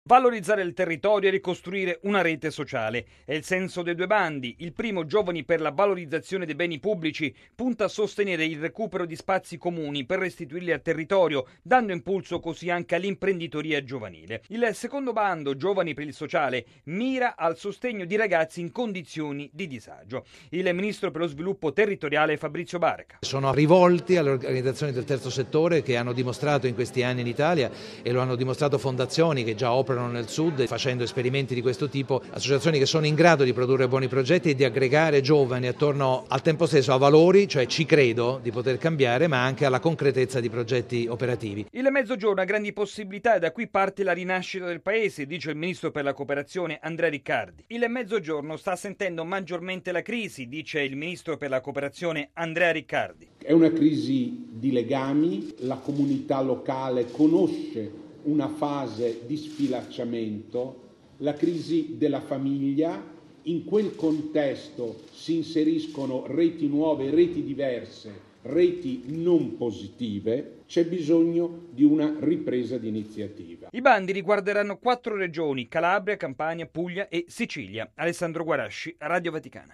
Valorizzare il territorio e ricostruire una rete sociale. È il senso dei due bandi. Il primo, Giovani per la valorizzazione dei beni pubblici, punta a sostenere il recupero di spazi comuni per restituirli al territorio, dando impulso così anche all'imprenditoria giovanile. Il secondo bando, Giovani per il sociale, mira al sostegno di ragazzi in condizioni di disagio. Il ministro per lo sviluppo territoriale Fabrizio Barca. Sono rivolti alle organizzazioni del terzo settore che hanno dimostrato in questi anni in Italia, e lo hanno dimostrato fondazioni che già operano nel sud facendo esperimenti di questo tipo, associazioni che sono in grado di produrre buoni progetti e di aggregare giovani attorno al tempo stesso a valori, cioè ci credo di poter cambiare, ma anche alla concretezza di progetti operativi. Il Mezzogiorno ha grandi possibilità e da qui parte la rinascita del paese, dice il ministro per la cooperazione Andrea Riccardi. Il Mezzogiorno sta sentendo maggiormente la crisi, dice il ministro per la cooperazione Andrea Riccardi. È una crisi di legami, la comunità locale conosce una fase di sfilacciamento, la crisi della famiglia. In quel contesto si inseriscono reti nuove, reti diverse, reti non positive. C'è bisogno di una ripresa di iniziativa. I bandi riguarderanno 4 regioni: Calabria, Campania, Puglia e Sicilia. Alessandro Guarasci, Radio Vaticana.